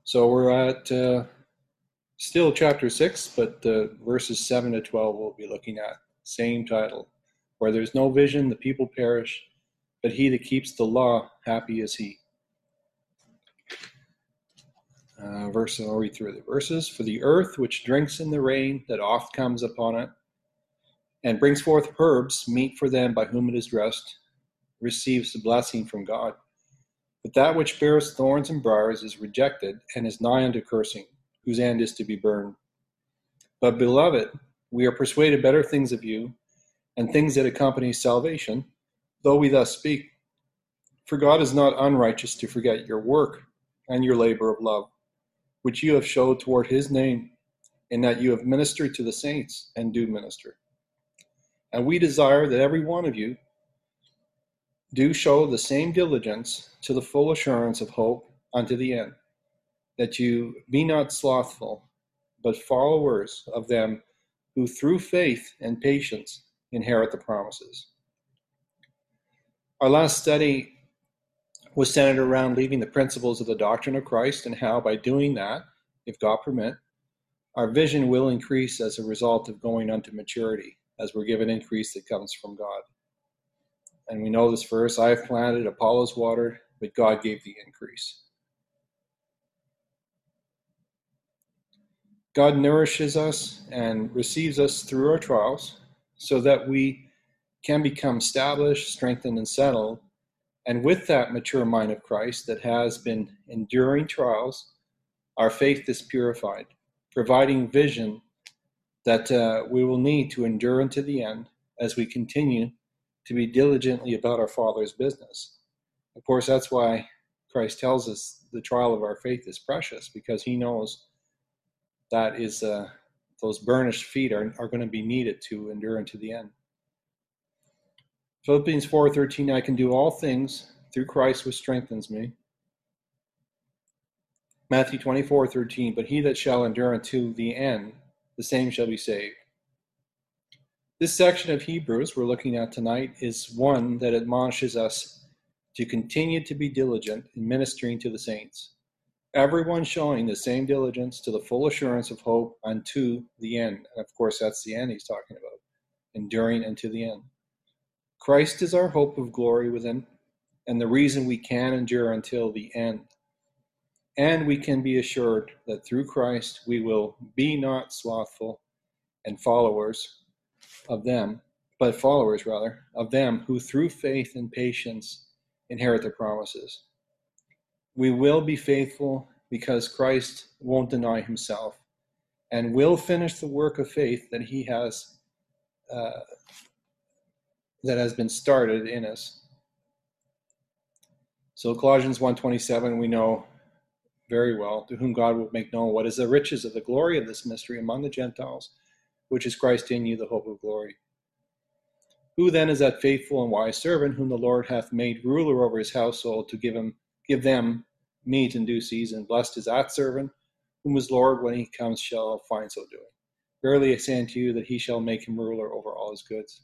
So we're at still chapter 6, but verses 7 to 12 we'll be looking at. Same title. Where there's no vision, the people perish, but he that keeps the law, happy is he. I'll read through the verses. For the earth which drinks in the rain that oft comes upon it, and brings forth herbs, meet for them by whom it is dressed, receives the blessing from God. But that which bears thorns and briars is rejected, and is nigh unto cursing, whose end is to be burned. But, beloved, we are persuaded better things of you, and things that accompany salvation, though we thus speak. For God is not unrighteous to forget your work and your labor of love, which you have showed toward his name, in that you have ministered to the saints, and do minister. And we desire that every one of you do show the same diligence to the full assurance of hope unto the end, that you be not slothful, but followers of them who through faith and patience inherit the promises. Our last study was centered around leaving the principles of the doctrine of Christ, and how by doing that, if God permit, our vision will increase as a result of going unto maturity, as we're given increase that comes from God. And we know this verse, I have planted, Apollos watered, but God gave the increase. God nourishes us and receives us through our trials so that we can become established, strengthened, and settled. And with that mature mind of Christ that has been enduring trials, our faith is purified, providing vision that we will need to endure unto the end as we continue to be diligently about our Father's business. Of course, that's why Christ tells us the trial of our faith is precious, because he knows that is those burnished feet are going to be needed to endure unto the end. Philippians 4:13, I can do all things through Christ which strengthens me. Matthew 24:13, but he that shall endure unto the end, the same shall be saved. This section of Hebrews we're looking at tonight is one that admonishes us to continue to be diligent in ministering to the saints, everyone showing the same diligence to the full assurance of hope unto the end. And of course, that's the end he's talking about, enduring unto the end. Christ is our hope of glory within, and the reason we can endure until the end. And we can be assured that through Christ we will be not slothful and followers of them, but followers rather, of them who through faith and patience inherit the promises. We will be faithful because Christ won't deny himself and will finish the work of faith that he has been started in us. So Colossians 1:27, we know very well, to whom God will make known what is the riches of the glory of this mystery among the Gentiles, which is Christ in you, the hope of glory. Who then is that faithful and wise servant whom the Lord hath made ruler over his household to give them meat in due season? Blessed is that servant, whom his Lord, when he comes, shall find so doing. Verily I say unto you that he shall make him ruler over all his goods.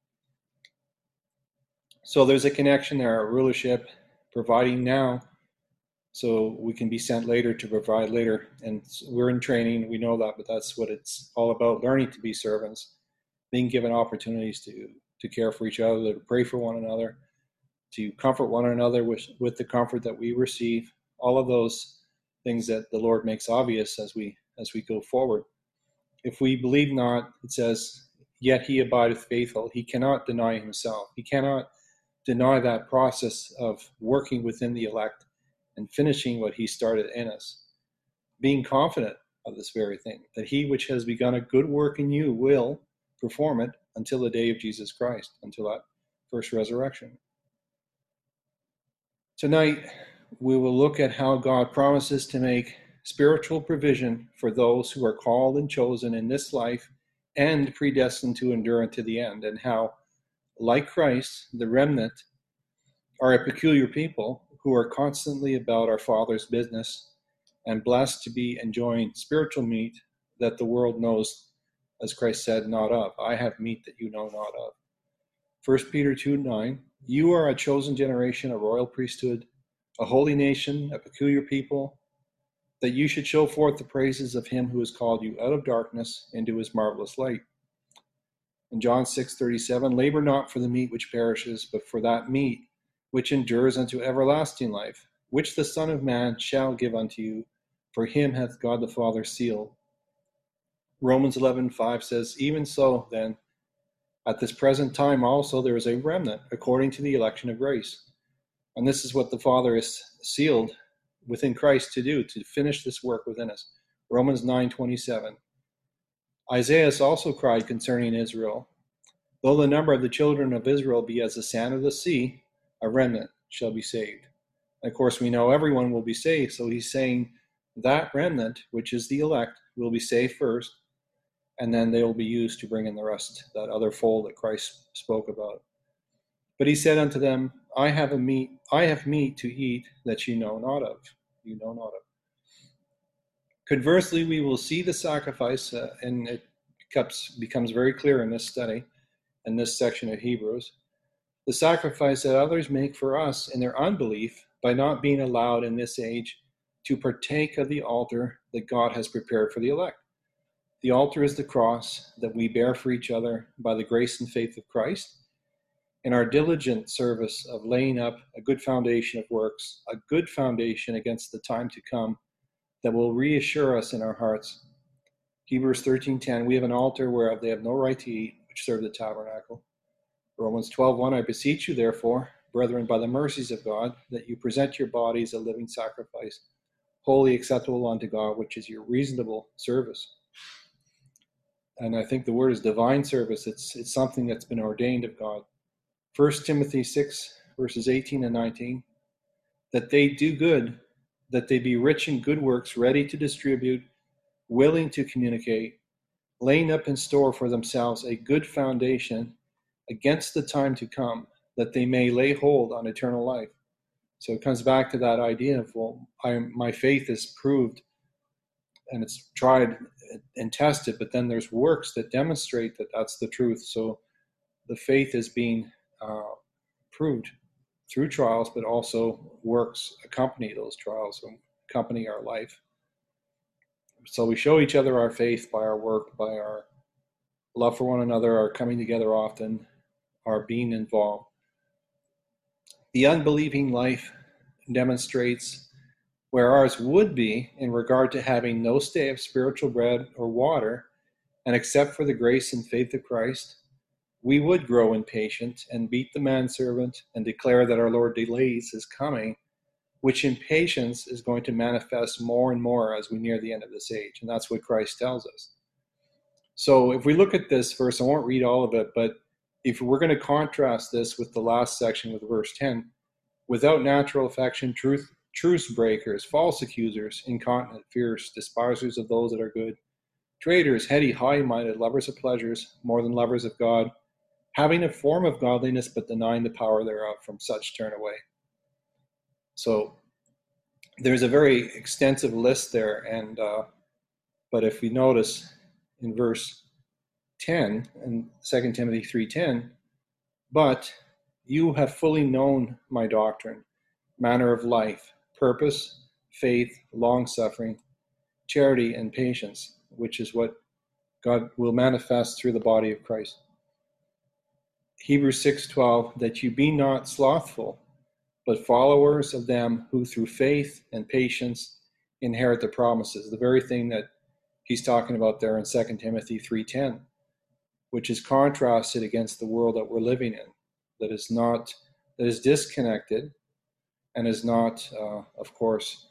So there's a connection there, a rulership, providing now, so we can be sent later to provide later. And we're in training, we know that, but that's what it's all about, learning to be servants, being given opportunities to care for each other, to pray for one another, to comfort one another with the comfort that we receive. All of those things that the Lord makes obvious as we go forward. If we believe not, it says, yet he abideth faithful. He cannot deny himself. He cannot deny that process of working within the elect and finishing what he started in us. Being confident of this very thing, that he which has begun a good work in you will perform it until the day of Jesus Christ, until that first resurrection. Tonight, we will look at how God promises to make spiritual provision for those who are called and chosen in this life and predestined to endure unto the end, and how, like Christ, the remnant are a peculiar people who are constantly about our Father's business and blessed to be enjoying spiritual meat that the world knows, as Christ said, not of. I have meat that you know not of. 1 Peter 2:9, you are a chosen generation, a royal priesthood, a holy nation, a peculiar people, that you should show forth the praises of him who has called you out of darkness into his marvelous light. In John 6:37, labor not for the meat which perishes, but for that meat which endures unto everlasting life, which the Son of Man shall give unto you, for him hath God the Father sealed. Romans 11:5 says, even so then, at this present time also there is a remnant according to the election of grace. And this is what the Father is sealed within Christ to do, to finish this work within us. Romans 9:27. Isaiah also cried concerning Israel, though the number of the children of Israel be as the sand of the sea, a remnant shall be saved. And of course, we know everyone will be saved, so he's saying that remnant, which is the elect, will be saved first, and then they will be used to bring in the rest, that other fold that Christ spoke about. But he said unto them, I have meat to eat that you know not of. Conversely, we will see the sacrifice, and it becomes very clear in this study, in this section of Hebrews, the sacrifice that others make for us in their unbelief by not being allowed in this age to partake of the altar that God has prepared for the elect. The altar is the cross that we bear for each other by the grace and faith of Christ. In our diligent service of laying up a good foundation of works, a good foundation against the time to come that will reassure us in our hearts. Hebrews 13:10, we have an altar whereof they have no right to eat, which serve the tabernacle. Romans 12:1, I beseech you therefore, brethren, by the mercies of God, that you present your bodies a living sacrifice, wholly acceptable unto God, which is your reasonable service. And I think the word is divine service. It's something that's been ordained of God. 1 Timothy 6, verses 18 and 19, that they do good, that they be rich in good works, ready to distribute, willing to communicate, laying up in store for themselves a good foundation against the time to come, that they may lay hold on eternal life. So it comes back to that idea of, well, my faith is proved and it's tried and tested, but then there's works that demonstrate that that's the truth. So the faith is being proved through trials, but also works accompany those trials and accompany our life. So we show each other our faith by our work, by our love for one another, our coming together often, our being involved. The unbelieving life demonstrates where ours would be in regard to having no stay of spiritual bread or water, and except for the grace and faith of Christ, we would grow impatient and beat the manservant and declare that our Lord delays his coming, which impatience is going to manifest more and more as we near the end of this age. And that's what Christ tells us. So if we look at this verse, I won't read all of it, but if we're going to contrast this with the last section with verse 10, without natural affection, truce breakers, false accusers, incontinent, fierce, despisers of those that are good, traitors, heady, high-minded, lovers of pleasures, more than lovers of God, having a form of godliness, but denying the power thereof, from such turn away. So there's a very extensive list there, and but if we notice in verse 10 in 2 Timothy 3:10, but you have fully known my doctrine, manner of life, purpose, faith, long-suffering, charity, and patience, which is what God will manifest through the body of Christ. Hebrews 6:12, that you be not slothful, but followers of them who through faith and patience inherit the promises. The very thing that he's talking about there in 2 Timothy 3:10, which is contrasted against the world that we're living in, that is disconnected and is not, of course,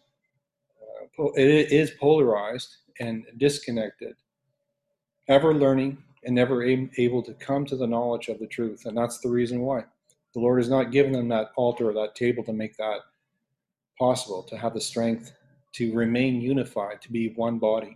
it is polarized and disconnected, ever learning and never able to come to the knowledge of the truth. And that's the reason why. The Lord has not given them that altar or that table to make that possible, to have the strength to remain unified, to be one body.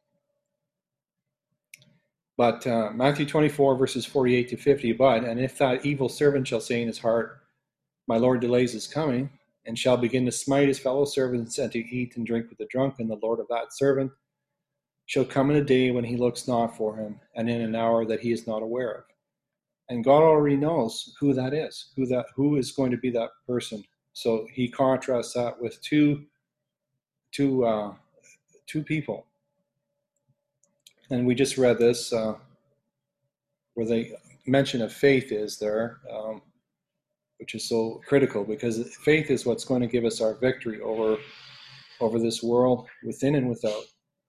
But Matthew 24, verses 48 to 50, but, and if that evil servant shall say in his heart, my Lord delays his coming, and shall begin to smite his fellow servants and to eat and drink with the drunken, the Lord of that servant shall come in a day when he looks not for him, and in an hour that he is not aware of. And God already knows who that is, who is going to be that person. So he contrasts that with two two people. And we just read this where the mention of faith is there, which is so critical, because faith is what's going to give us our victory over this world, within and without.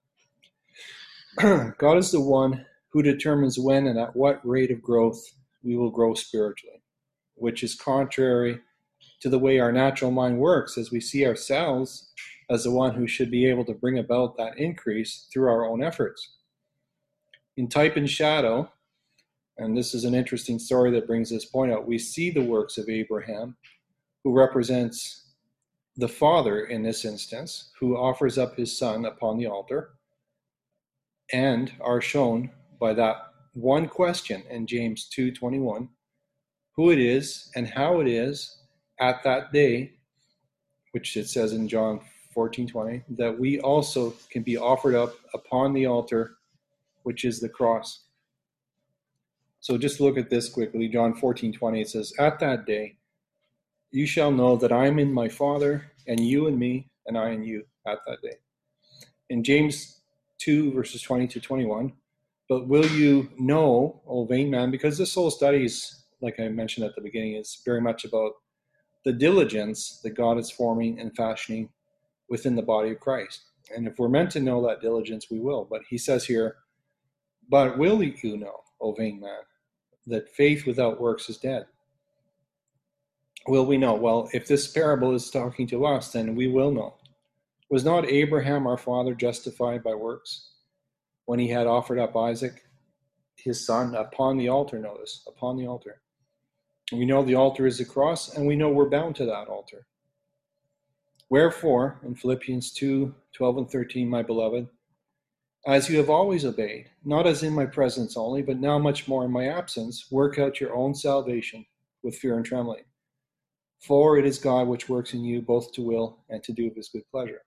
God is the one who determines when and at what rate of growth we will grow spiritually, which is contrary to the way our natural mind works, as we see ourselves as the one who should be able to bring about that increase through our own efforts. In Type and Shadow, and this is an interesting story that brings this point out, we see the works of Abraham, who represents the father in this instance, who offers up his son upon the altar, and are shown by that one question in James 2:21, who it is and how it is at that day, which it says in John 14:20, that we also can be offered up upon the altar, which is the cross. So just look at this quickly. John 14:20, it says, "At that day you shall know that I am in my Father, and you in me, and I in you," at that day. In James 2, verses 20 to 21, "But will you know, O vain man," because this whole study is, like I mentioned at the beginning, is very much about the diligence that God is forming and fashioning within the body of Christ. And if we're meant to know that diligence, we will. But he says here, "But will you know, O vain man, that faith without works is dead?" Will we know? Well, if this parable is talking to us, then we will know. Was not Abraham, our father, justified by works when he had offered up Isaac, his son, upon the altar? Notice, upon the altar. We know the altar is the cross, and we know we're bound to that altar. "Wherefore," in Philippians 2:12 and 13, "my beloved, as you have always obeyed, not as in my presence only, but now much more in my absence, work out your own salvation with fear and trembling. For it is God which works in you both to will and to do of his good pleasure."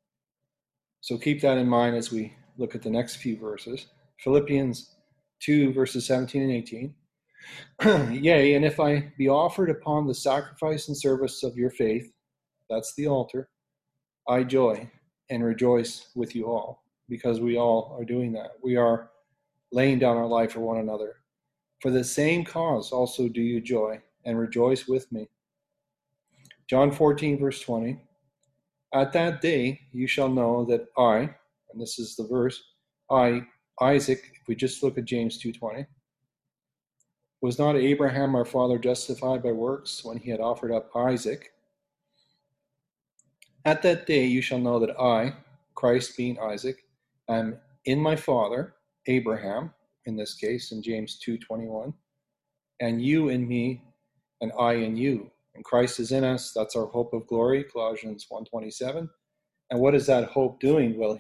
So keep that in mind as we look at the next few verses. Philippians 2, verses 17 and 18. "Yea, and if I be offered upon the sacrifice and service of your faith," that's the altar, "I joy and rejoice with you all," because we all are doing that. We are laying down our life for one another. "For the same cause also do you joy and rejoice with me." John 14, verse 20. "At that day you shall know that I," and this is the verse, "I, Isaac," if we just look at James 2:20, "was not Abraham our father justified by works when he had offered up Isaac? At that day you shall know that I," Christ being Isaac, "am in my father, Abraham," in this case in James 2:21, "and you in me, and I in you. And Christ is in us, that's our hope of glory," Colossians 1:27. And what is that hope doing? Well,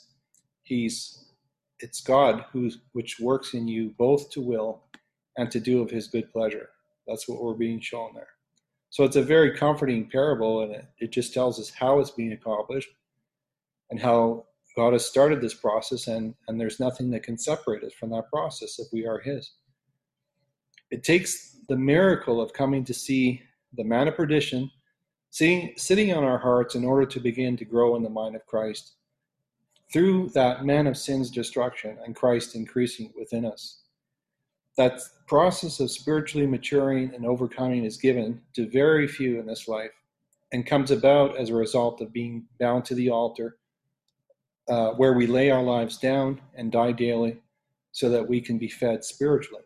it's God which works in you both to will and to do of his good pleasure. That's what we're being shown there. So it's a very comforting parable, and it just tells us how it's being accomplished and how God has started this process, and there's nothing that can separate us from that process if we are his. It takes the miracle of coming to see the man of perdition sitting on our hearts in order to begin to grow in the mind of Christ through that man of sin's destruction and Christ increasing within us. That process of spiritually maturing and overcoming is given to very few in this life and comes about as a result of being bound to the altar, where we lay our lives down and die daily so that we can be fed spiritually.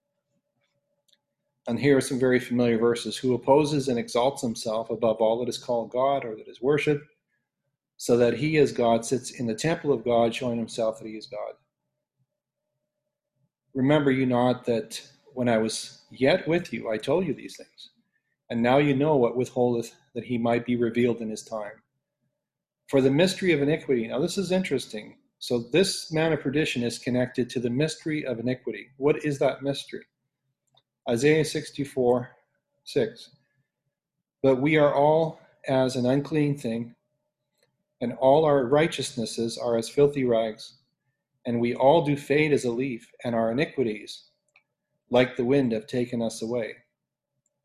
And here are some very familiar verses. "Who opposes and exalts himself above all that is called God or that is worshipped, so that he as God sits in the temple of God, showing himself that he is God. Remember you not that when I was yet with you, I told you these things. And now you know what withholdeth, that he might be revealed in his time. For the mystery of iniquity." Now this is interesting. So this man of perdition is connected to the mystery of iniquity. What is that mystery? Isaiah 64:6. "But we are all as an unclean thing, and all our righteousnesses are as filthy rags. And we all do fade as a leaf, and our iniquities, like the wind, have taken us away."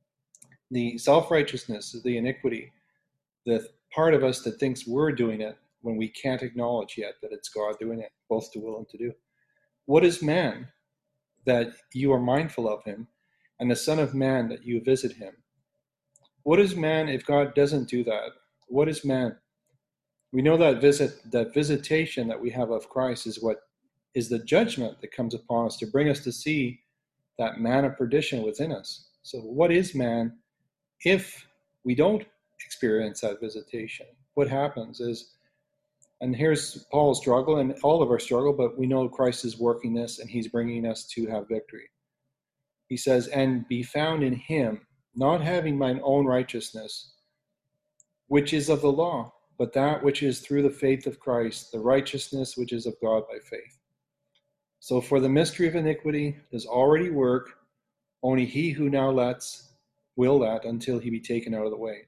The self-righteousness, the iniquity, the part of us that thinks we're doing it, when we can't acknowledge yet that it's God doing it, both to will and to do. What is man that you are mindful of him, and the Son of Man that you visit him? What is man if God doesn't do that? What is man? We know that visitation that we have of Christ is what is the judgment that comes upon us to bring us to see that man of perdition within us. So what is man if we don't experience that visitation? What happens is, and here's Paul's struggle and all of our struggle, but we know Christ is working this and he's bringing us to have victory. He says, and be found in him, not having mine own righteousness, which is of the law, but that which is through the faith of Christ, the righteousness which is of God by faith. So for the mystery of iniquity does already work, only he who now lets will let until he be taken out of the way.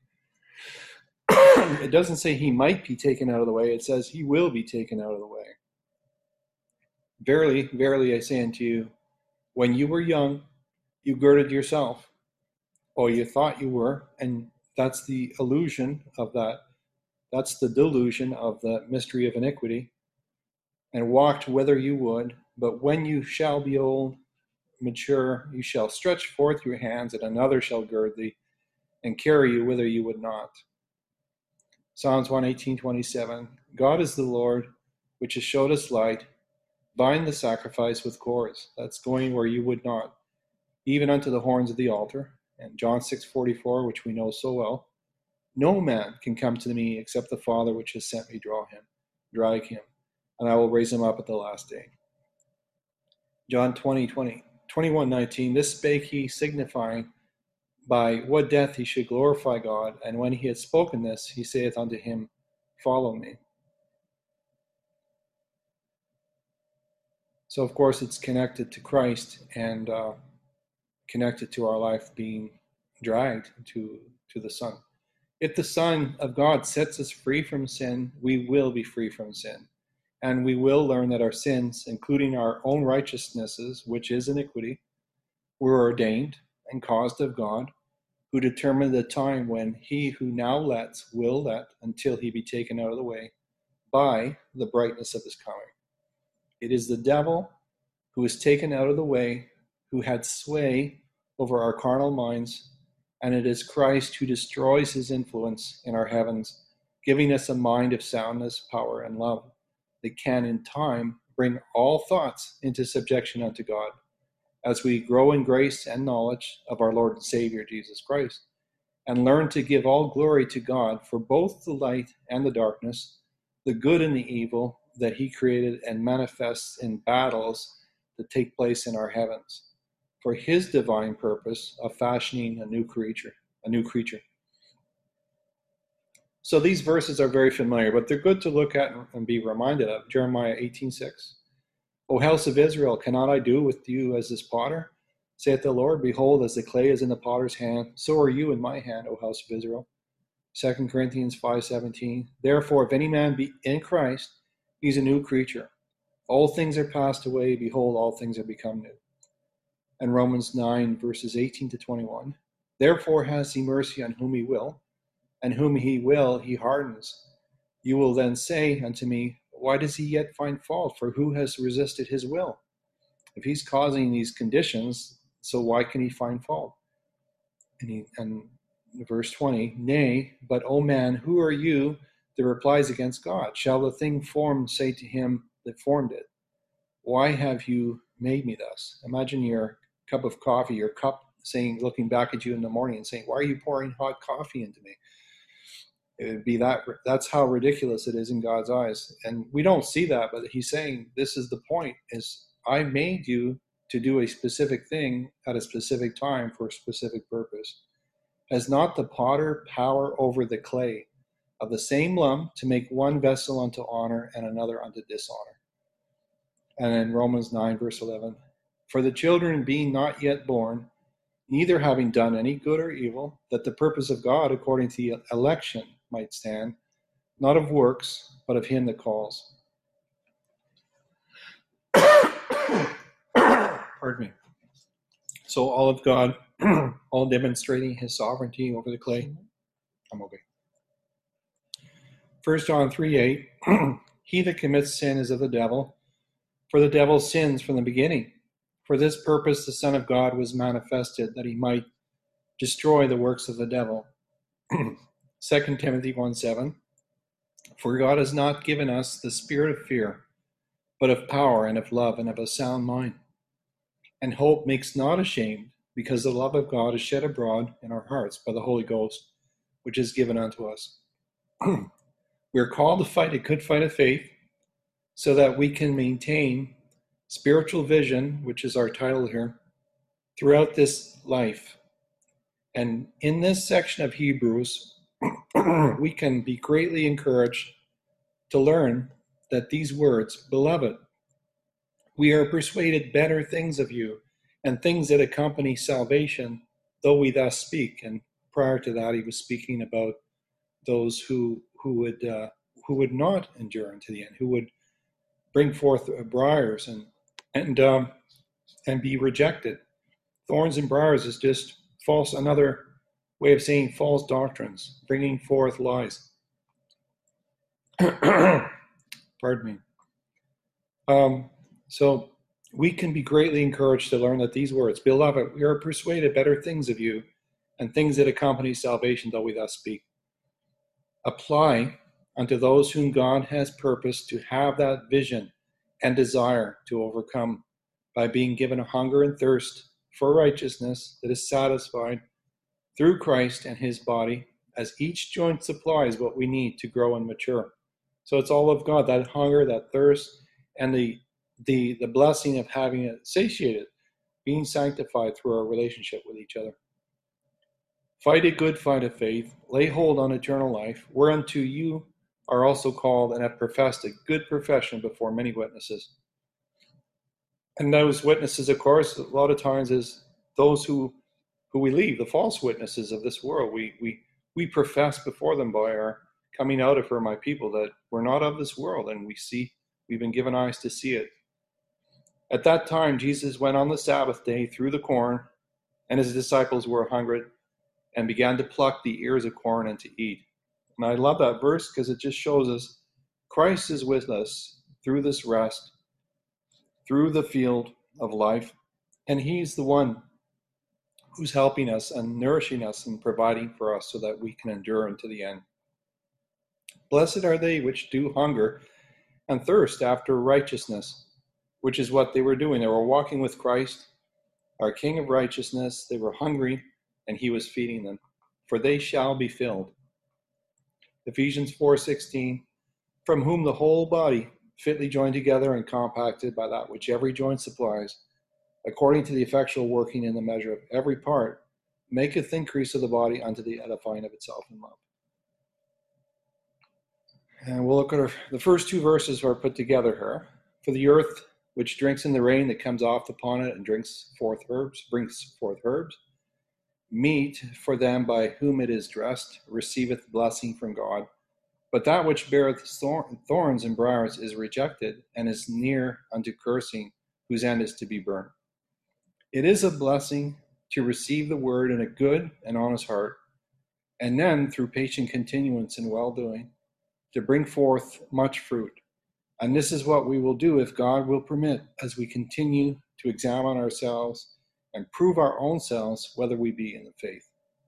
It doesn't say he might be taken out of the way, it says he will be taken out of the way. Verily, verily, I say unto you, when you were young, you girded yourself, or you thought you were, and that's the illusion of that. That's the delusion of the mystery of iniquity, and walked whither you would. But when you shall be old, mature, you shall stretch forth your hands, and another shall gird thee, and carry you whither you would not. Psalms 118:27. God is the Lord, which has showed us light. Bind the sacrifice with cords. That's going where you would not, even unto the horns of the altar. And John 6:44, which we know so well. No man can come to me except the Father which has sent me drag him, and I will raise him up at the last day. John 21:19. This spake he, signifying by what death he should glorify God. And when he had spoken this, he saith unto him, follow me. So of course it's connected to Christ and connected to our life being dragged to the Son. If the Son of God sets us free from sin, we will be free from sin. And we will learn that our sins, including our own righteousnesses, which is iniquity, were ordained and caused of God, who determined the time when he who now lets will let until he be taken out of the way by the brightness of his coming. It is the devil who is taken out of the way, who had sway over our carnal minds, and it is Christ who destroys his influence in our heavens, giving us a mind of soundness, power, and love that can in time bring all thoughts into subjection unto God, as we grow in grace and knowledge of our Lord and Savior Jesus Christ, and learn to give all glory to God for both the light and the darkness, the good and the evil that he created and manifests in battles that take place in our heavens, for his divine purpose of fashioning a new creature. So these verses are very familiar, but they're good to look at and be reminded of. Jeremiah 18:6. O house of Israel, cannot I do with you as this potter? Saith the Lord, behold, as the clay is in the potter's hand, so are you in my hand, O house of Israel. 2 Corinthians 5:17. Therefore, if any man be in Christ, he's a new creature. All things are passed away, behold, all things are become new. And Romans 9, verses 18 to 21. Therefore has he mercy on whom he will, and whom he will he hardens. You will then say unto me, why does he yet find fault? For who has resisted his will? If he's causing these conditions, so why can he find fault? And verse 20, nay, but O man, who are you that replies against God? Shall the thing formed say to him that formed it, why have you made me thus? Imagine your cup of coffee, your cup saying, looking back at you in the morning and saying, why are you pouring hot coffee into me? It would be that's how ridiculous it is in God's eyes. And we don't see that, but he's saying this is the point, is I made you to do a specific thing at a specific time for a specific purpose. Has not the potter power over the clay of the same lump to make one vessel unto honor and another unto dishonor? And in Romans 9, verse 11, for the children being not yet born, neither having done any good or evil, that the purpose of God according to the election might stand, not of works, but of him that calls. Pardon me. So all of God, all demonstrating his sovereignty over the clay. I'm okay. 1 John 3:8, He that commits sin is of the devil, for the devil sins from the beginning. For this purpose the Son of God was manifested, that he might destroy the works of the devil. 2 Timothy 1:7. For God has not given us the spirit of fear, but of power and of love and of a sound mind. And hope makes not ashamed, because the love of God is shed abroad in our hearts by the Holy Ghost, which is given unto us. We are called to fight a good fight of faith, so that we can maintain spiritual vision, which is our title here, throughout this life. And in this section of Hebrews, we can be greatly encouraged to learn that these words, beloved, we are persuaded better things of you, and things that accompany salvation, though we thus speak. And prior to that, he was speaking about those who would not endure unto the end, who would bring forth briars and be rejected. Thorns and briars is just another way of saying false doctrines, bringing forth lies. Pardon me. So we can be greatly encouraged to learn that these words, beloved, we are persuaded better things of you, and things that accompany salvation, though we thus speak, apply unto those whom God has purposed to have that vision and desire to overcome by being given a hunger and thirst for righteousness that is satisfied through Christ and his body, as each joint supplies what we need to grow and mature. So it's all of God, that hunger, that thirst, and the blessing of having it satiated, being sanctified through our relationship with each other. Fight a good fight of faith, lay hold on eternal life, whereunto you are also called and have professed a good profession before many witnesses. And those witnesses, of course, a lot of times is those who we leave, the false witnesses of this world. We profess before them by our coming out of her, my people, that we're not of this world, and we've been given eyes to see it. At that time, Jesus went on the Sabbath day through the corn, and his disciples were hungry and began to pluck the ears of corn and to eat. And I love that verse because it just shows us Christ is with us through this rest, through the field of life, and he's the one who's helping us and nourishing us and providing for us so that we can endure unto the end. Blessed are they which do hunger and thirst after righteousness, which is what they were doing. They were walking with Christ, our King of righteousness. They were hungry, and he was feeding them, for they shall be filled. Ephesians 4:16, from whom the whole body, fitly joined together and compacted by that which every joint supplies, according to the effectual working in the measure of every part, maketh increase of the body unto the edifying of itself in love. And we'll look at the first two verses are put together here. For the earth, which drinks in the rain that comes off upon it and brings forth herbs, meat for them by whom it is dressed, receiveth blessing from God. But that which beareth thorns and briars is rejected, and is near unto cursing, whose end is to be burned. It is a blessing to receive the word in a good and honest heart, and then through patient continuance in well-doing, to bring forth much fruit. And this is what we will do if God will permit, as we continue to examine ourselves and prove our own selves whether we be in the faith.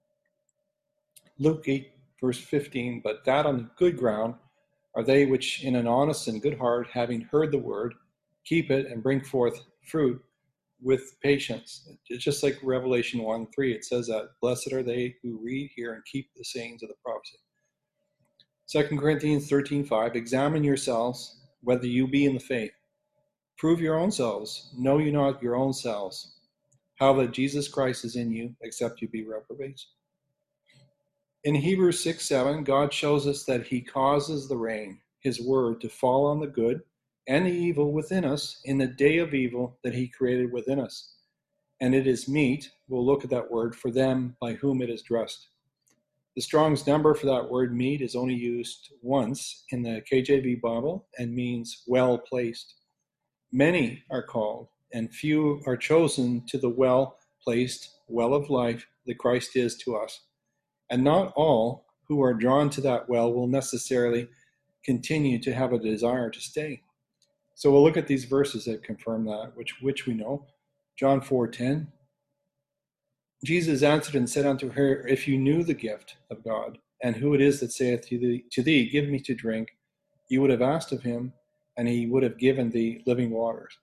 Luke 8, verse 15, but that on the good ground are they which in an honest and good heart, having heard the word, keep it and bring forth fruit with patience. It's just like Revelation 1:3. It says that, blessed are they who read, hear, and keep the sayings of the prophecy. 2 Corinthians 13:5, examine yourselves whether you be in the faith. Prove your own selves. Know you not your own selves, how that Jesus Christ is in you, except you be reprobates. In Hebrews 6:7, God shows us that he causes the rain, his word, to fall on the good and the evil within us in the day of evil that he created within us. And it is meet, we'll look at that word, for them by whom it is dressed. The Strong's number for that word meet is only used once in the KJV Bible and means well placed. Many are called, and few are chosen to the well-placed well of life that Christ is to us. And not all who are drawn to that well will necessarily continue to have a desire to stay. So we'll look at these verses that confirm that, which we know. John 4:10. Jesus answered and said unto her, If you knew the gift of God, and who it is that saith to thee, Give me to drink, you would have asked of him, and he would have given thee living waters.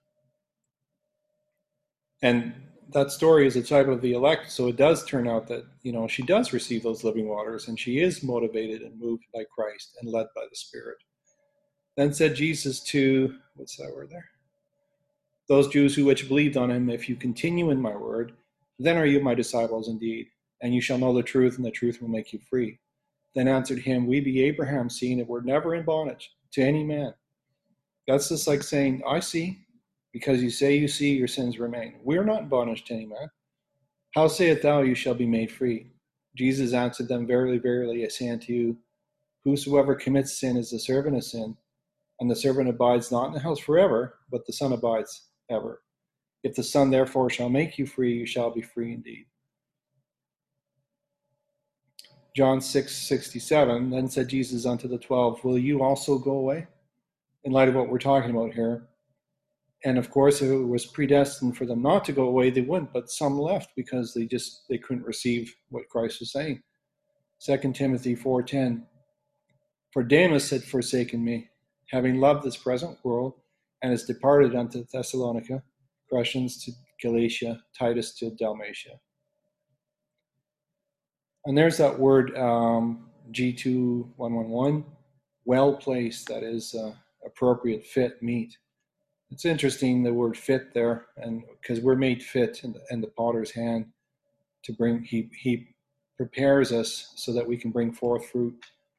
And that story is a type of the elect, so it does turn out that, she does receive those living waters, and she is motivated and moved by Christ and led by the Spirit. Then said Jesus to, what's that word there? Those Jews which believed on him, If you continue in my word, then are you my disciples indeed, and you shall know the truth, and the truth will make you free. Then answered him, We be Abraham's seed, and we're never in bondage to any man. That's just like saying, I see, because you say you see, your sins remain. We're not in bondage to any man. How sayest thou, you shall be made free? Jesus answered them, Verily, verily, I say unto you, whosoever commits sin is the servant of sin, and the servant abides not in the house forever, but the Son abides ever. If the Son therefore shall make you free, you shall be free indeed. John 6:67, Then said Jesus unto the 12, Will you also go away? In light of what we're talking about here. And of course, if it was predestined for them not to go away, they wouldn't, but some left because they couldn't receive what Christ was saying. 2 Timothy 4:10, For Demas had forsaken me, having loved this present world, and has departed unto Thessalonica, Crescens to Galatia, Titus to Dalmatia. And there's that word G2111, well placed, that is appropriate, fit, meet. It's interesting, the word fit there, and because we're made fit in the potter's hand to bring, he prepares us so that we can bring forth fruit,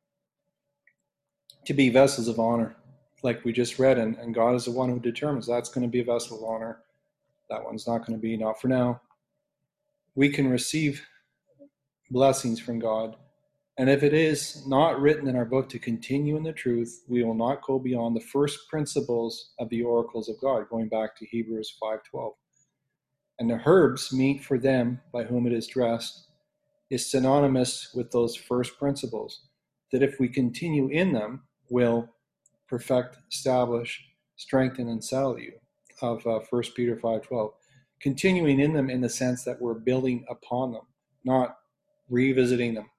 to be vessels of honor, like we just read, and God is the one who determines that's going to be a vessel of honor. That one's not going to be, not for now. We can receive blessings from God, and if it is not written in our book to continue in the truth, we will not go beyond the first principles of the oracles of God, going back to Hebrews 5:12. And the herbs meet for them by whom it is dressed is synonymous with those first principles, that if we continue in them, will perfect, establish, strengthen, and settle you, of 1 Peter 5:12. Continuing in them in the sense that we're building upon them, not revisiting them,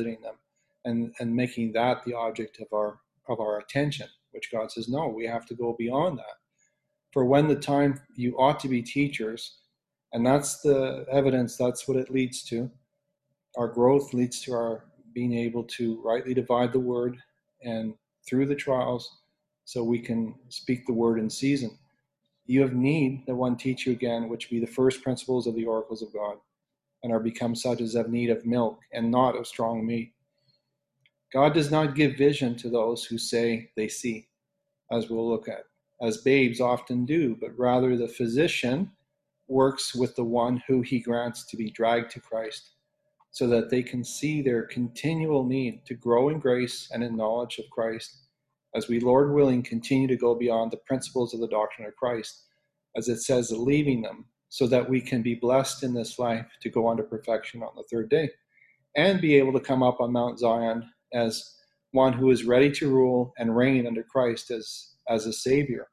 and making that the object of our attention, which God says, no, we have to go beyond that. For when the time, you ought to be teachers, and that's the evidence, that's what it leads to. Our growth leads to our being able to rightly divide the word, and through the trials, so we can speak the word in season. You have need that one teach you again, which be the first principles of the oracles of God, and are become such as have need of milk and not of strong meat. God does not give vision to those who say they see, as we'll look at, as babes often do, but rather the physician works with the one who he grants to be dragged to Christ, so that they can see their continual need to grow in grace and in knowledge of Christ, as we, Lord willing, continue to go beyond the principles of the doctrine of Christ, as it says, leaving them, so that we can be blessed in this life to go on to perfection on the third day, and be able to come up on Mount Zion as one who is ready to rule and reign under Christ as a Savior.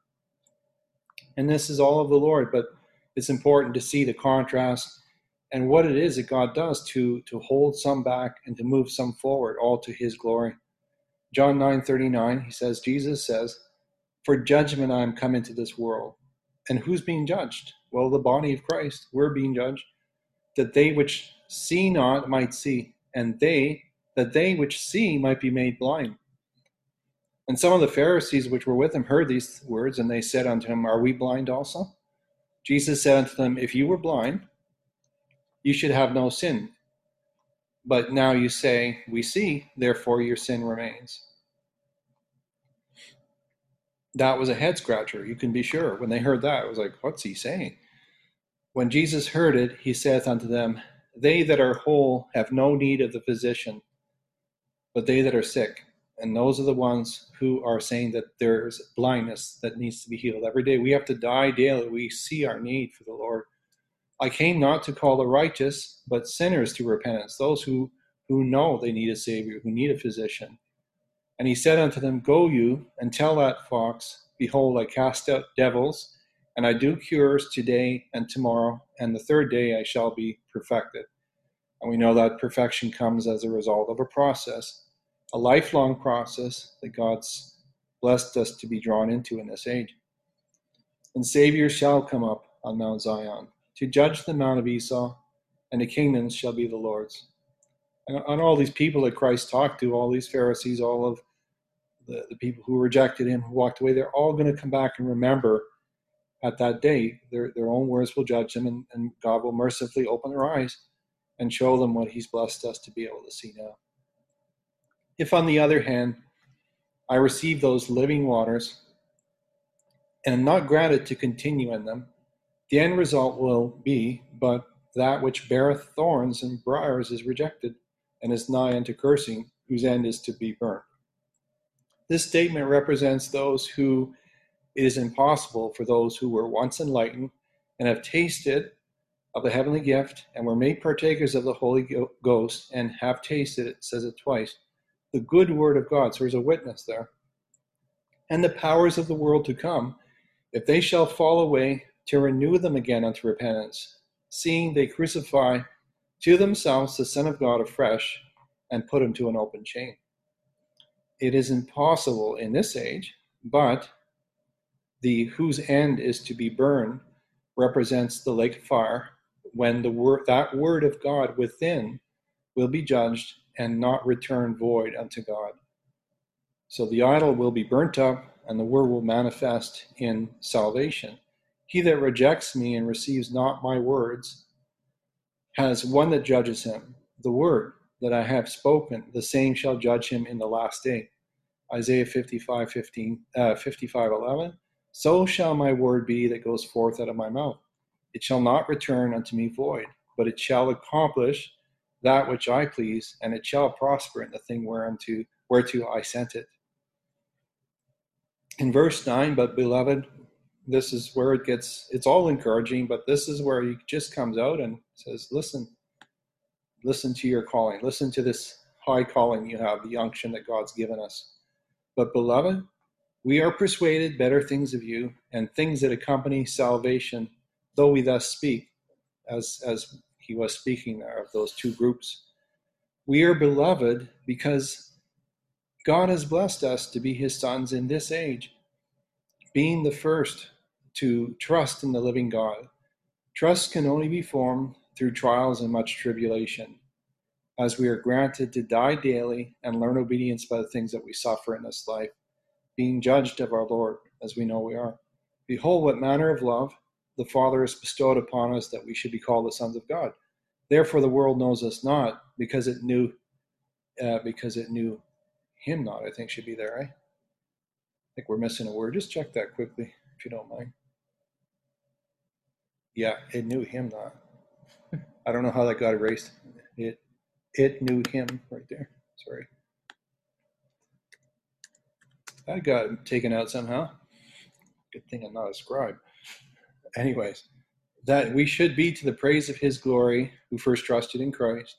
And this is all of the Lord, but it's important to see the contrast and what it is that God does to hold some back and to move some forward, all to his glory. John 9:39, Jesus says, For judgment I am come into this world. And who's being judged? Well, the body of Christ. We're being judged, that they which see not might see, and that they which see might be made blind. And some of the Pharisees which were with him heard these words, and they said unto him, Are we blind also? Jesus said unto them, If you were blind, you should have no sin. But now you say, We see, therefore your sin remains. That was a head scratcher, you can be sure. When they heard that, it was like, what's he saying? When Jesus heard it, he saith unto them, They that are whole have no need of the physician, but they that are sick. And those are the ones who are saying that there's blindness that needs to be healed. Every day we have to die daily. We see our need for the Lord. I came not to call the righteous, but sinners to repentance, those who know they need a Savior, who need a physician. And he said unto them, Go you, and tell that fox, Behold, I cast out devils, and I do cures today and tomorrow, and the third day I shall be perfected. And we know that perfection comes as a result of a process, a lifelong process that God's blessed us to be drawn into in this age. And Savior shall come up on Mount Zion, to judge the mount of Esau, and the kingdoms shall be the Lord's. And all these people that Christ talked to, all these Pharisees, all of the people who rejected him, who walked away, they're all going to come back and remember at that day. Their own words will judge them, and God will mercifully open their eyes and show them what he's blessed us to be able to see now. If, on the other hand, I receive those living waters and am not granted to continue in them, the end result will be but that which beareth thorns and briars is rejected, and is nigh unto cursing, whose end is to be burnt. This statement represents those who it is impossible for those who were once enlightened and have tasted of the heavenly gift and were made partakers of the Holy Ghost and have tasted, it says it twice, the good word of God. So there's a witness there. And the powers of the world to come, if they shall fall away, to renew them again unto repentance, seeing they crucify to themselves the Son of God afresh and put him to an open chain. It is impossible in this age, but the whose end is to be burned represents the lake of fire, when that word of God within will be judged and not return void unto God. So the idol will be burnt up, and the word will manifest in salvation. He that rejects me and receives not my words has one that judges him. The word that I have spoken, the same shall judge him in the last day. Isaiah 55:11. So shall my word be that goes forth out of my mouth. It shall not return unto me void, but it shall accomplish that which I please, and it shall prosper in the thing whereto I sent it. In verse 9, but beloved, this is where it's all encouraging, but this is where he just comes out and says, listen to your calling. Listen to this high calling you have, the unction that God's given us. But beloved, we are persuaded better things of you, and things that accompany salvation, though we thus speak, as he was speaking there of those two groups. We are beloved because God has blessed us to be his sons in this age, being the first to trust in the living God. Trust can only be formed through trials and much tribulation, as we are granted to die daily and learn obedience by the things that we suffer in this life, being judged of our Lord, as we know we are. Behold, what manner of love the Father has bestowed upon us, that we should be called the sons of God. Therefore the world knows us not, because it knew him not. I think should be there, right? I think we're missing a word. Just check that quickly, if you don't mind. Yeah, it knew him not. I don't know how that got erased. It knew him right there. Sorry. That got taken out somehow. Good thing I'm not a scribe. Anyways, that we should be to the praise of his glory, who first trusted in Christ.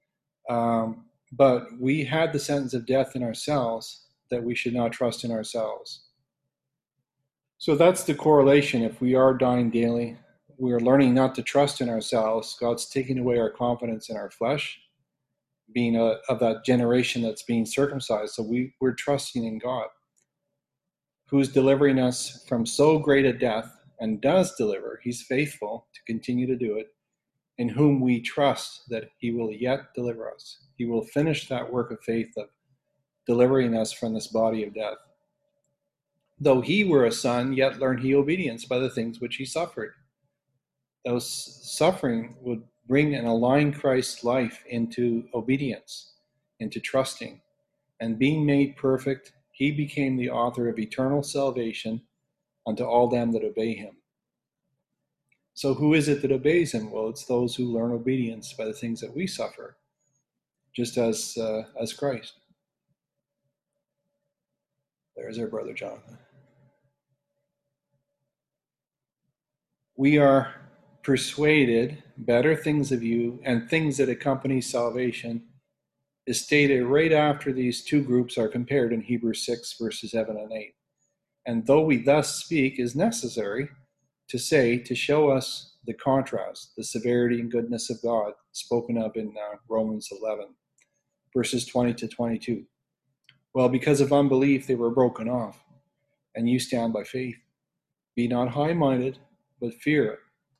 But we had the sentence of death in ourselves, that we should not trust in ourselves. So that's the correlation. If we are dying daily, we are learning not to trust in ourselves. God's taking away our confidence in our flesh, being of that generation that's being circumcised. So we're trusting in God, who's delivering us from so great a death, and does deliver. He's faithful to continue to do it, in whom we trust that he will yet deliver us. He will finish that work of faith of delivering us from this body of death. Though he were a son, yet learned he obedience by the things which he suffered. Those suffering would bring and align Christ's life into obedience, into trusting. And being made perfect, he became the author of eternal salvation unto all them that obey him. So who is it that obeys him? Well, it's those who learn obedience by the things that we suffer, just as Christ. There's our brother Jonathan. We are persuaded better things of you, and things that accompany salvation is stated right after these two groups are compared in Hebrews 6, verses 7 and 8. And though we thus speak is necessary to say, to show us the contrast, the severity and goodness of God spoken of in Romans 11, verses 20 to 22. Well, because of unbelief, they were broken off, and you stand by faith. Be not high-minded, but fear.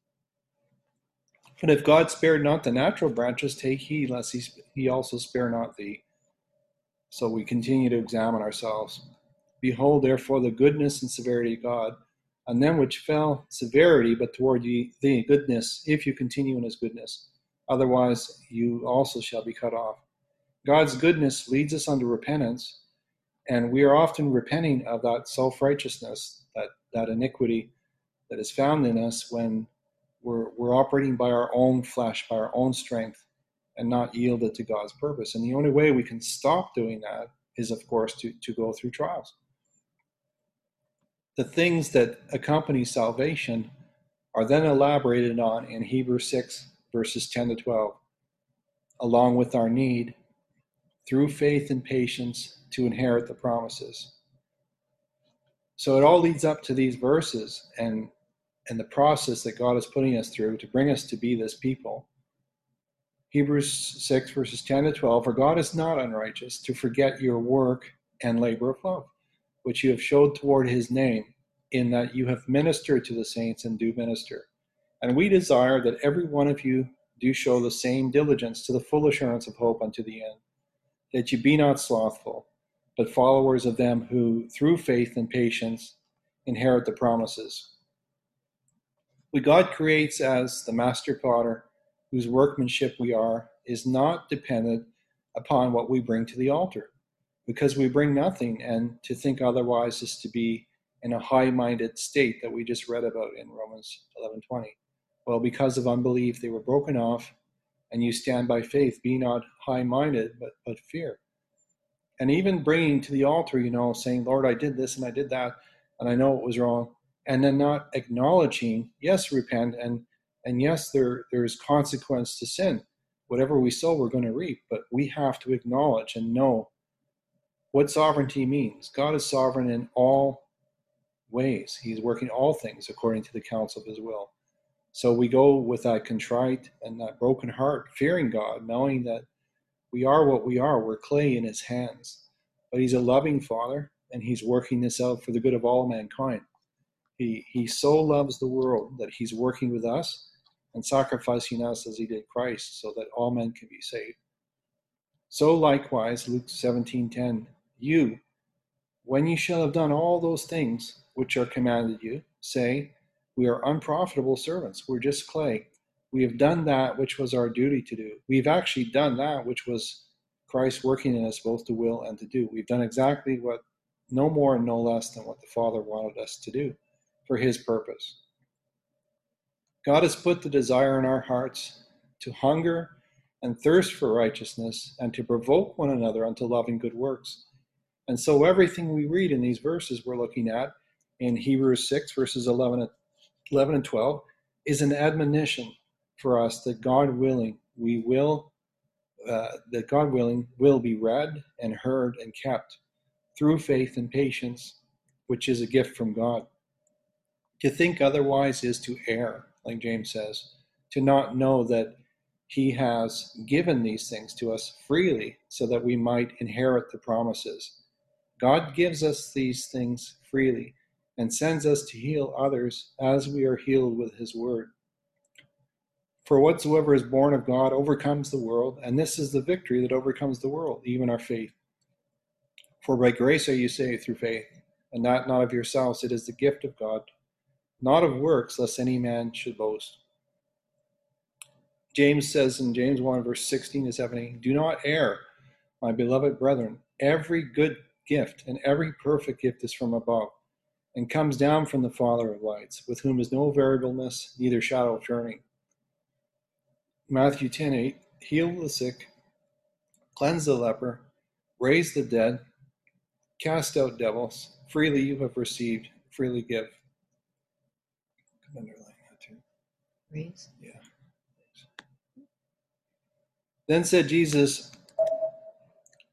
And if God spared not the natural branches, take heed lest he also spare not thee. So we continue to examine ourselves. Behold, therefore, the goodness and severity of God, on them which fell severity, but toward thee goodness, if you continue in his goodness. Otherwise, you also shall be cut off. God's goodness leads us unto repentance, and we are often repenting of that self-righteousness, that iniquity that is found in us when we're operating by our own flesh, by our own strength, and not yielded to God's purpose. And the only way we can stop doing that is, of course, to go through trials. The things that accompany salvation are then elaborated on in Hebrews 6, verses 10 to 12, along with our need, through faith and patience, to inherit the promises. So it all leads up to these verses and the process that God is putting us through to bring us to be this people. Hebrews 6, verses 10 to 12, for God is not unrighteous to forget your work and labor of love, which you have showed toward his name, in that you have ministered to the saints and do minister. And we desire that every one of you do show the same diligence to the full assurance of hope unto the end, that you be not slothful, but followers of them who, through faith and patience, inherit the promises. What God creates as the master potter, whose workmanship we are, is not dependent upon what we bring to the altar, because we bring nothing, and to think otherwise is to be in a high-minded state that we just read about in Romans 11:20. Well, because of unbelief, they were broken off, and you stand by faith. Be not high-minded, but fear. And even bringing to the altar, saying, Lord, I did this and I did that, and I know it was wrong, and then not acknowledging, yes, repent, and yes, there's consequence to sin. Whatever we sow, we're going to reap, but we have to acknowledge and know what sovereignty means. God is sovereign in all ways. He's working all things according to the counsel of his will. So we go with that contrite and that broken heart, fearing God, knowing that we are what we are. We're clay in his hands. But he's a loving Father, and he's working this out for the good of all mankind. He so loves the world that he's working with us and sacrificing us as he did Christ, so that all men can be saved. So likewise, Luke 17:10, you, when you shall have done all those things which are commanded you, say, we are unprofitable servants. We're just clay. We have done that which was our duty to do. We've actually done that which was Christ working in us both to will and to do. We've done exactly what, no more and no less than what the Father wanted us to do for his purpose. God has put the desire in our hearts to hunger and thirst for righteousness and to provoke one another unto loving good works. And so everything we read in these verses we're looking at in Hebrews 6, verses 11 and 12, is an admonition for us that God willing, will be read and heard and kept through faith and patience, which is a gift from God. To think otherwise is to err, like James says, to not know that he has given these things to us freely so that we might inherit the promises. God gives us these things freely and sends us to heal others as we are healed with his word. For whatsoever is born of God overcomes the world, and this is the victory that overcomes the world, even our faith. For by grace are you saved through faith, and that not of yourselves, it is the gift of God, not of works, lest any man should boast. James says in James 1, verse 16 to 17, do not err, my beloved brethren. Every good gift and every perfect gift is from above, and comes down from the Father of lights, with whom is no variableness, neither shadow of turning. Matthew 10:8, heal the sick, cleanse the leper, raise the dead, cast out devils. Freely you have received, freely give. Could underline that too. Raise? Yeah. Then said Jesus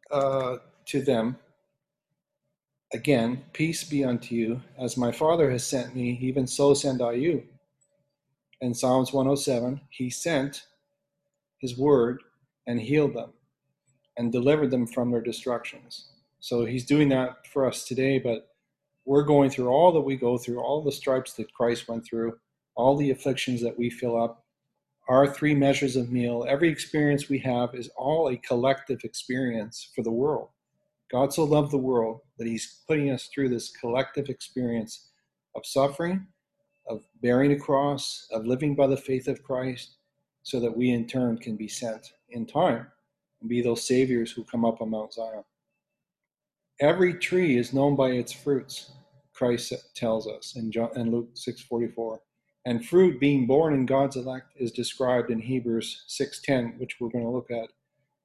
to them again, peace be unto you. As my Father has sent me, even so send I you. In Psalms 107, he sent his word and healed them and delivered them from their destructions. So he's doing that for us today, but we're going through all that we go through, all the stripes that Christ went through, all the afflictions that we fill up, our 3 measures of meal, every experience we have is all a collective experience for the world. God so loved the world that he's putting us through this collective experience of suffering, of bearing a cross, of living by the faith of Christ, so that we in turn can be sent in time and be those saviors who come up on Mount Zion. Every tree is known by its fruits, Christ tells us in Luke 6:44. And fruit being born in God's elect is described in Hebrews 6:10, which we're going to look at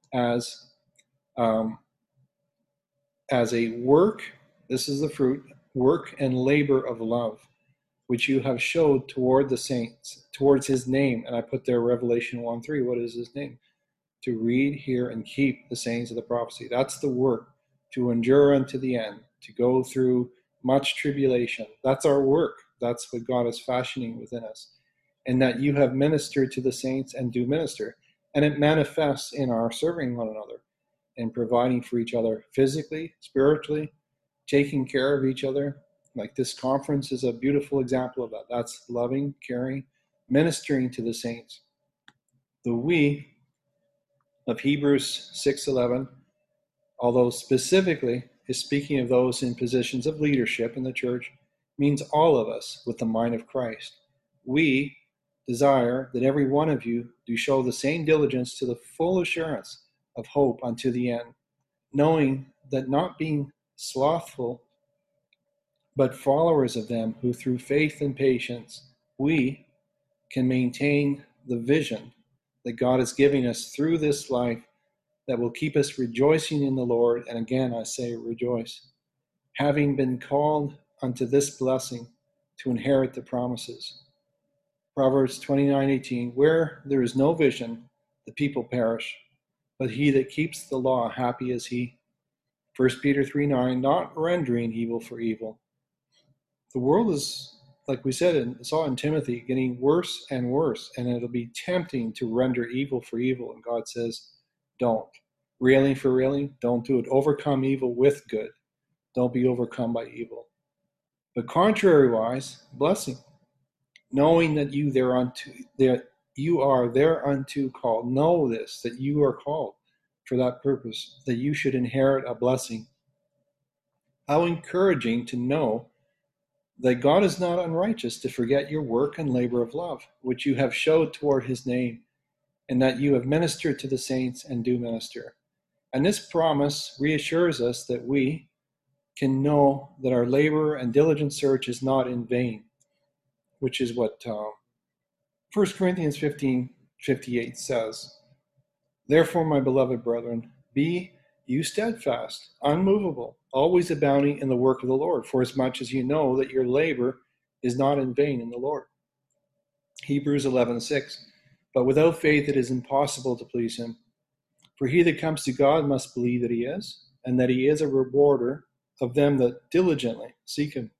as a work, this is the fruit, work and labor of love, which you have showed toward the saints, towards his name. And I put there Revelation 1:3. What is his name? To read, hear, and keep the sayings of the prophecy. That's the work, to endure unto the end, to go through much tribulation. That's our work. That's what God is fashioning within us. And that you have ministered to the saints and do minister. And it manifests in our serving one another and providing for each other physically, spiritually, taking care of each other. Like this conference is a beautiful example of that. That's loving, caring, ministering to the saints. The we of Hebrews 6:11, although specifically is speaking of those in positions of leadership in the church, means all of us with the mind of Christ. We desire that every one of you do show the same diligence to the full assurance of hope unto the end, knowing that not being slothful, but followers of them who through faith and patience, we can maintain the vision that God is giving us through this life that will keep us rejoicing in the Lord. And again, I say rejoice, having been called unto this blessing to inherit the promises. Proverbs 29:18, where there is no vision, the people perish, but he that keeps the law, happy is he. 1 Peter 3:9, not rendering evil for evil. The world is, like we said and saw in Timothy, getting worse and worse, and it'll be tempting to render evil for evil. And God says, don't. Railing for railing, don't do it. Overcome evil with good. Don't be overcome by evil. But contrariwise, blessing, knowing that you are thereunto called. Know this, that you are called for that purpose, that you should inherit a blessing. How encouraging to know that God is not unrighteous to forget your work and labor of love, which you have showed toward his name, and that you have ministered to the saints and do minister. And this promise reassures us that we can know that our labor and diligent search is not in vain, which is what 1 Corinthians 15:58 says. Therefore, my beloved brethren, be you steadfast, unmovable, always abounding in the work of the Lord, for as much as you know that your labor is not in vain in the Lord. Hebrews 11:6, but without faith it is impossible to please him. For he that comes to God must believe that he is, and that he is a rewarder of them that diligently seek him.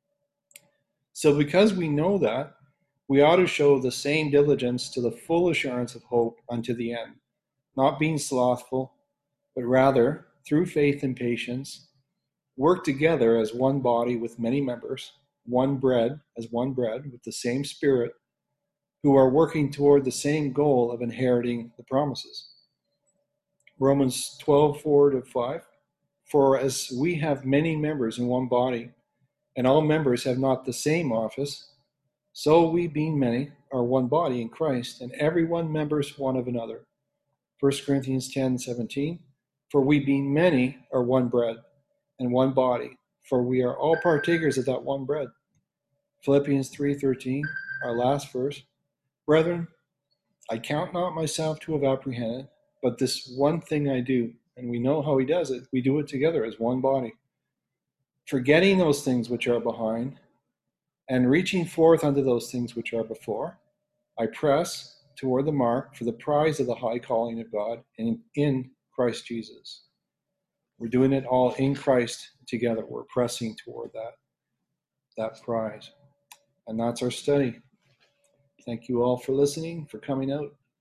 So because we know that, we ought to show the same diligence to the full assurance of hope unto the end, not being slothful, but rather, through faith and patience, work together as one body with many members, one bread as one bread with the same Spirit, who are working toward the same goal of inheriting the promises. Romans 12:4-5, for as we have many members in one body, and all members have not the same office, so we, being many, are one body in Christ, and every one members one of another. 1 Corinthians 10:17, for we, being many, are one bread and one body, for we are all partakers of that one bread. Philippians 3:13, our last verse, brethren, I count not myself to have apprehended, but this one thing I do, and we know how he does it, we do it together as one body. Forgetting those things which are behind, and reaching forth unto those things which are before, I press toward the mark for the prize of the high calling of God in Christ Jesus. We're doing it all in Christ together. We're pressing toward that prize. And that's our study. Thank you all for listening, for coming out.